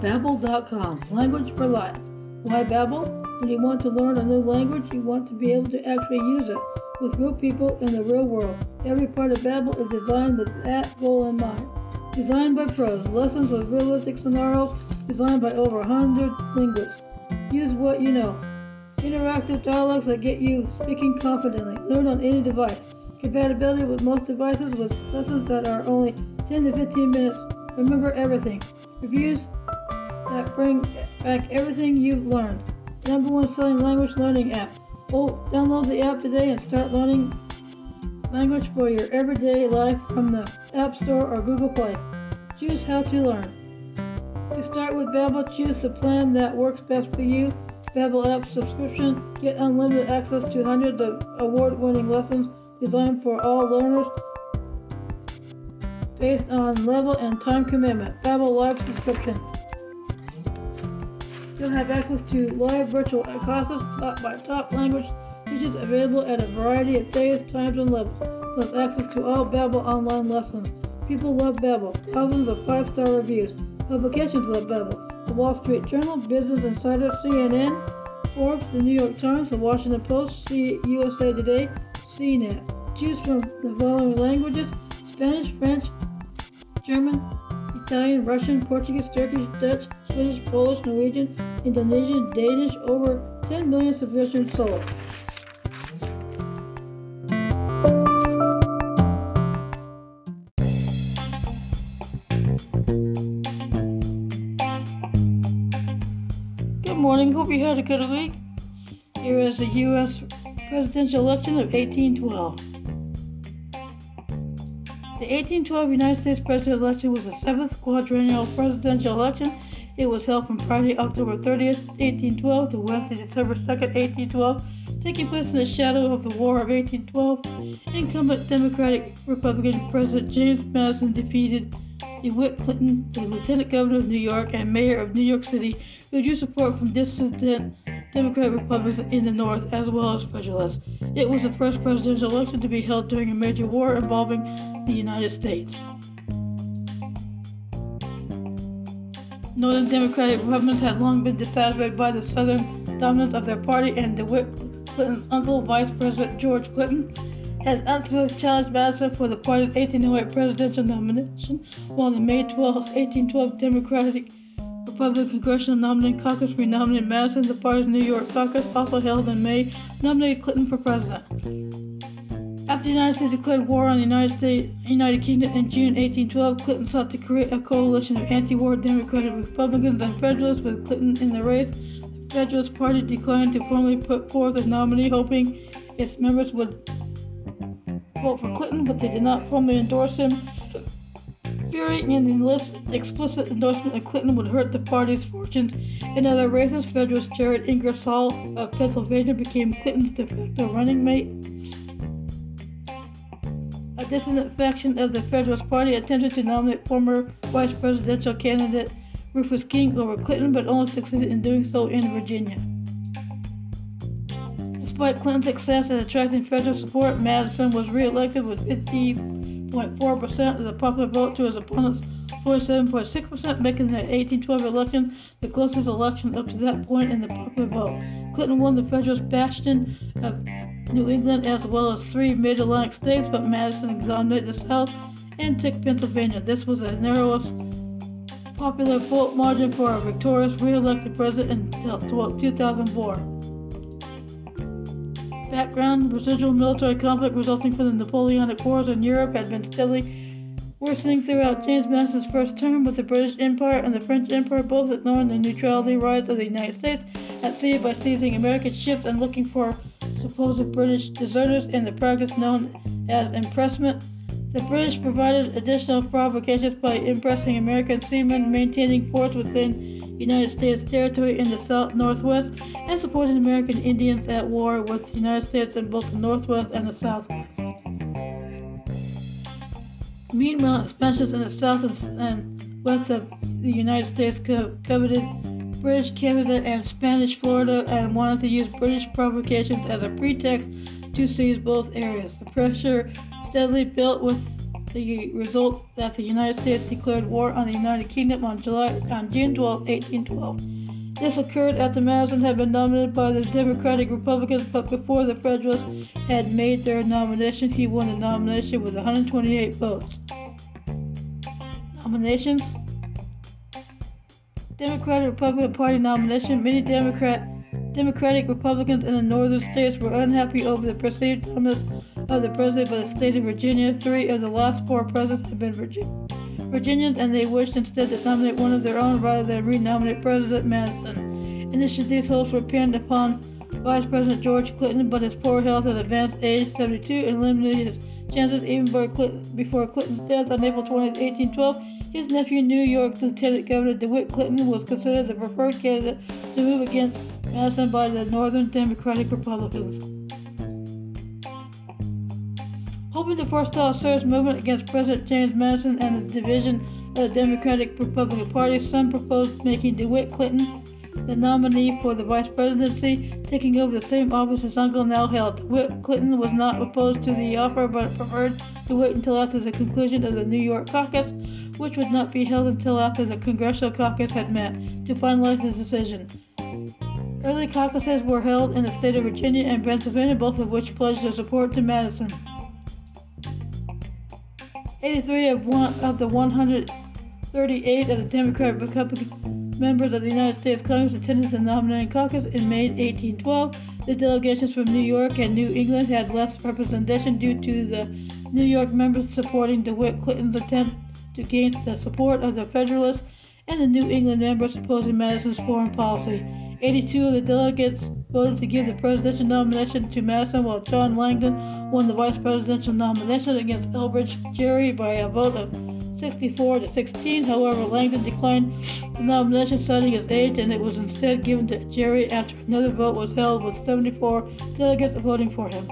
Babbel.com, language for life. Why Babbel? When you want to learn a new language, you want to be able to actually use it with real people in the real world. Every part of Babbel is designed with that goal in mind. Designed by pros, lessons with realistic scenarios, designed by over 100 linguists. Use what you know. Interactive dialogues that get you speaking confidently. Learn on any device. Compatibility with most devices with lessons that are only 10 to 15 minutes. Remember everything. Reviews that bring back everything you've learned. Number one selling language learning app. Download the app today and start learning language for your everyday life from the App Store or Google Play. Choose how to learn. To start with Babbel, choose the plan that works best for you. Babbel app subscription. Get unlimited access to hundreds of award-winning lessons designed for all learners based on level and time commitment. Babbel Live subscription. You'll have access to live virtual classes taught by top language teachers available at a variety of days, times, and levels, plus access to all Babbel online lessons. People love Babbel. Thousands of 5-star reviews. Publications love Babbel. The Wall Street Journal, Business Insider, CNN, Forbes, the New York Times, the Washington Post, USA Today, CNET. Choose from the following languages: Spanish, French, German, Italian, Russian, Portuguese, Turkish, Dutch, Swedish, Polish, Norwegian, Indonesian, Danish. Over 10 million subscriptions sold. Good morning. Hope you had a good week. Here is the U.S. presidential election of 1812. The 1812 United States presidential election was the 7th quadrennial presidential election. It was held from Friday, October 30th, 1812 to Wednesday, December 2nd, 1812, taking place in the shadow of the War of 1812. Incumbent Democratic-Republican President James Madison defeated DeWitt Clinton, the Lieutenant Governor of New York and Mayor of New York City, who drew support from dissident Democratic Republicans in the North as well as Federalists. It was the first presidential election to be held during a major war involving the United States. Northern Democratic Republicans had long been dissatisfied by the Southern dominance of their party, and DeWitt Clinton's uncle, Vice President George Clinton, had unsuccessfully challenged Madison for the party's 1808 presidential nomination, while the May 12, 1812 Democratic Republican Congressional Nominating Caucus renominated Madison. The party's New York caucus, also held in May, nominated Clinton for president. After the United States declared war on the United Kingdom in June 1812, Clinton sought to create a coalition of anti-war Democratic Republicans and Federalists with Clinton in the race. The Federalist Party declined to formally put forth a nominee, hoping its members would vote for Clinton, but they did not formally endorse him. Fearing an explicit endorsement of Clinton would hurt the party's fortunes in other races, Federalist Jared Ingersoll of Pennsylvania became Clinton's de facto running mate. A dissident faction of the Federalist Party attempted to nominate former vice presidential candidate Rufus King over Clinton, but only succeeded in doing so in Virginia. Despite Clinton's success at attracting federal support, Madison was re-elected with 50.4% of the popular vote to his opponent's 47.6%, making the 1812 election the closest election up to that point in the popular vote. Clinton won the Federalist bastion of New England as well as 3 mid-Atlantic states, but Madison dominated the South and took Pennsylvania. This was the narrowest popular vote margin for a victorious re-elected president until 2004. Background: residual military conflict resulting from the Napoleonic Wars in Europe had been steadily worsening throughout James Madison's first term, with the British Empire and the French Empire both ignoring the neutrality rights of the United States at sea by seizing American ships and looking for supposed British deserters in the practice known as impressment. The British provided additional provocations by impressing American seamen, maintaining forts within United States territory in the South Northwest, and supporting American Indians at war with the United States in both the Northwest and the Southwest. Meanwhile, expansions in the South and West of the United States coveted British Canada and Spanish Florida and wanted to use British provocations as a pretext to seize both areas. The pressure steadily built with the result that the United States declared war on the United Kingdom on June 12, 1812. This occurred after Madison had been nominated by the Democratic Republicans, but before the Federalists had made their nomination. He won the nomination with 128 votes. Nominations: Democratic-Republican Party nomination. Many Democratic Republicans in the northern states were unhappy over the perceived dominance of the president by the state of Virginia. 3 of the last 4 presidents had been Virginians, and they wished instead to nominate one of their own rather than renominate President Madison. Initially, these hopes were pinned upon Vice President George Clinton, but his poor health at advanced age, 72, eliminated his chances even before Clinton's death on April 20, 1812. His nephew, New York Lieutenant Governor DeWitt Clinton, was considered the preferred candidate to move against Madison by the Northern Democratic Republicans. Hoping to forestall a serious movement against President James Madison and the division of the Democratic-Republican Party, some proposed making DeWitt Clinton the nominee for the vice presidency, taking over the same office his uncle now held. DeWitt Clinton was not opposed to the offer, but preferred to wait until after the conclusion of the New York caucus, which would not be held until after the Congressional caucus had met, to finalize the decision. Early caucuses were held in the state of Virginia and Pennsylvania, both of which pledged their support to Madison. 83 of the 138 of the Democratic Republican members of the United States Congress attended the nominating caucus in May 1812. The delegations from New York and New England had less representation due to the New York members supporting DeWitt Clinton's attempt to gain the support of the Federalists, and the New England members opposing Madison's foreign policy. 82 of the delegates voted to give the presidential nomination to Madison, while John Langdon won the vice presidential nomination against Elbridge Gerry by a vote of 64 to 16. However, Langdon declined the nomination, citing his age, and it was instead given to Gerry after another vote was held with 74 delegates voting for him.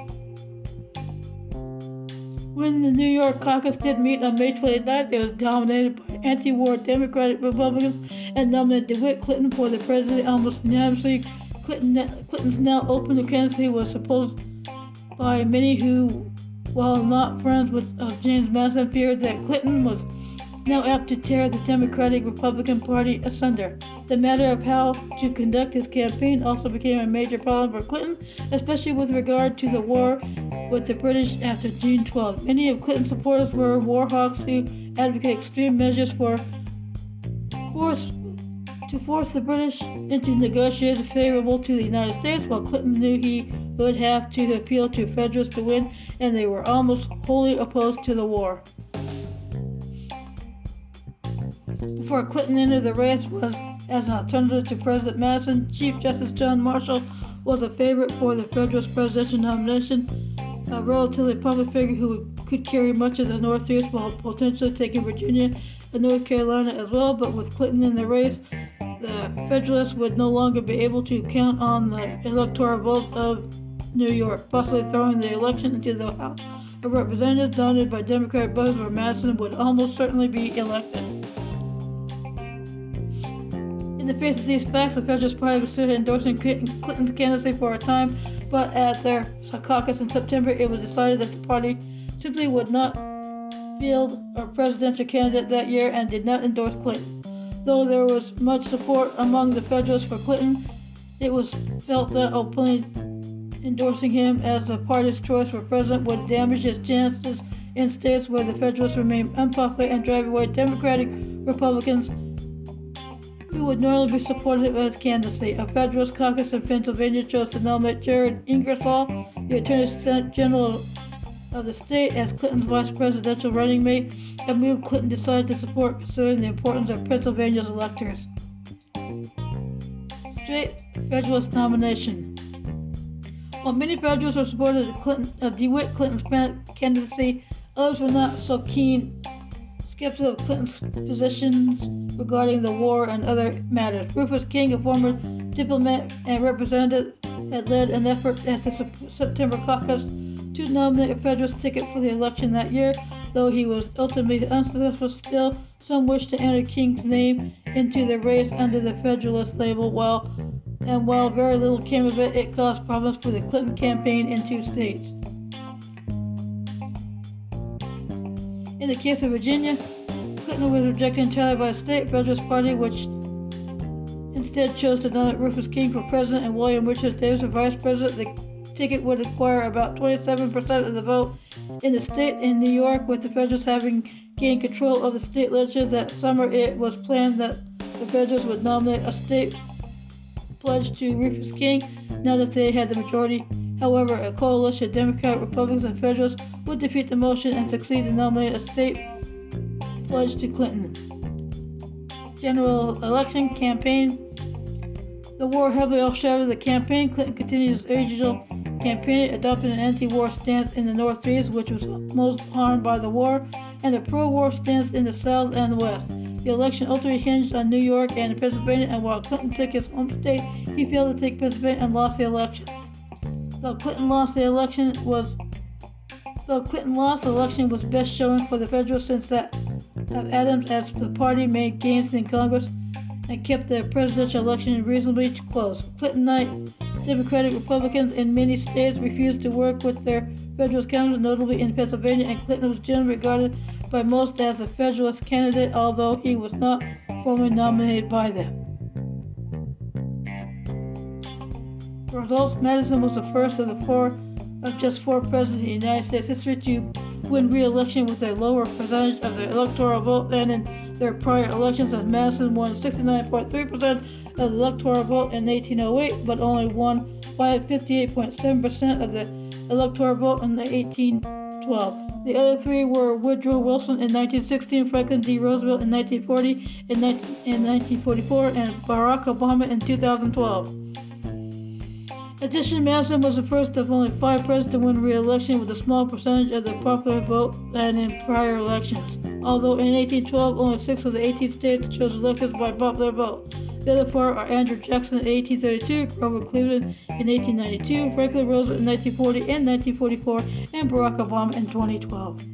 When the New York caucus did meet on May 29th, it was dominated by anti-war Democratic Republicans and nominated DeWitt Clinton for the presidency almost unanimously. Clinton's now open candidacy was supposed by many who, while not friends of James Madison, feared that Clinton was now apt to tear the Democratic-Republican Party asunder. The matter of how to conduct his campaign also became a major problem for Clinton, especially with regard to the war with the British after June 12. Many of Clinton's supporters were war hawks who advocated extreme measures to force the British into negotiations favorable to the United States, while Clinton knew he would have to appeal to Federalists to win, and they were almost wholly opposed to the war. Before Clinton entered the race as an alternative to President Madison, Chief Justice John Marshall was a favorite for the Federalist presidential nomination, a relatively public figure who could carry much of the Northeast while potentially taking Virginia and North Carolina as well. But with Clinton in the race, the Federalists would no longer be able to count on the electoral votes of New York, possibly throwing the election into the House of Representatives dominated by Democratic voters, where Madison would almost certainly be elected. In the face of these facts, the Federalist Party considered endorsing Clinton's candidacy for a time, but at their caucus in September, it was decided that the party simply would not field a presidential candidate that year and did not endorse Clinton. Though there was much support among the Federalists for Clinton, it was felt that openly endorsing him as the party's choice for president would damage his chances in states where the Federalists remained unpopular and drive away Democratic Republicans who would normally be supportive of his candidacy. A Federalist caucus in Pennsylvania chose to nominate Jared Ingersoll, the Attorney General of the state, as Clinton's vice presidential running mate, a move Clinton decided to support considering the importance of Pennsylvania's electors. Straight Federalist nomination. While many Federalists were supporters of DeWitt Clinton's candidacy, others were not so keen, skeptical of Clinton's positions regarding the war and other matters. Rufus King, a former diplomat and representative, had led an effort at the September caucus to nominate a Federalist ticket for the election that year. Though he was ultimately unsuccessful, still some wished to enter King's name into the race under the Federalist label. While very little came of it, it caused problems for the Clinton campaign in 2 states. In the case of Virginia, Clinton was rejected entirely by the state Federalist Party, which instead chose to nominate Rufus King for president and William Richard Davis for vice president. The ticket would acquire about 27% of the vote in the state. In New York, with the Federalists having gained control of the state legislature that summer, it was planned that the Federalists would nominate a state pledge to Rufus King now that they had the majority. However, a coalition of Democrats, Republicans, and Federalists would defeat the motion and succeed in nominating a state pledge to Clinton. General election campaign. The war heavily overshadowed the campaign. Clinton continued his original campaign, adopting an anti-war stance in the Northeast, which was most harmed by the war, and a pro-war stance in the South and the West. The election ultimately hinged on New York and Pennsylvania, and while Clinton took his home state, he failed to take Pennsylvania and lost the election. Though Clinton lost, the election was best showing for the Federalists, since that of Adams, as the party made gains in Congress and kept the presidential election reasonably close. Clintonite Democratic Republicans in many states refused to work with their Federalist candidates, notably in Pennsylvania, and Clinton was generally regarded by most as a Federalist candidate, although he was not formally nominated by them. The results: Madison was the first of just four presidents in United States history to win re-election with a lower percentage of the electoral vote than in their prior elections, as Madison won 69.3% of the electoral vote in 1808, but only won by 58.7% of the electoral vote in 1812. The other three were Woodrow Wilson in 1916, Franklin D. Roosevelt in 1940, in 1944, and Barack Obama in 2012. Additionally, Madison was the first of only five presidents to win re-election with a small percentage of the popular vote than in prior elections. Although in 1812, only 6 of the 18 states chose elections by popular vote. The other four are Andrew Jackson in 1832, Grover Cleveland in 1892, Franklin Roosevelt in 1940 and 1944, and Barack Obama in 2012.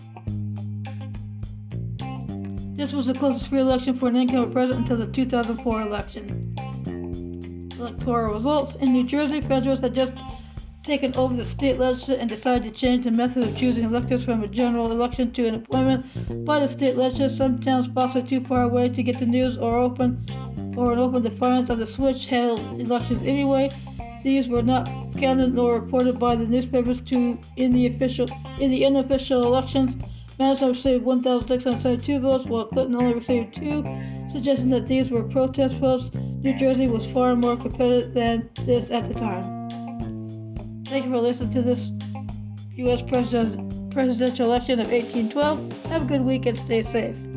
This was the closest re-election for an incumbent president until the 2004 election. Electoral results. In New Jersey, Federalists had just taken over the state legislature and decided to change the method of choosing electors from a general election to an appointment by the state legislature. Some towns possibly too far away to get the news or an open defiance of the switch held elections anyway. These were not counted nor reported by the newspapers in the unofficial elections. Madison received 1,672 votes, while Clinton only received 2, suggesting that these were protest votes. New Jersey was far more competitive than this at the time. Thank you for listening to this U.S. presidential election of 1812. Have a good week and stay safe.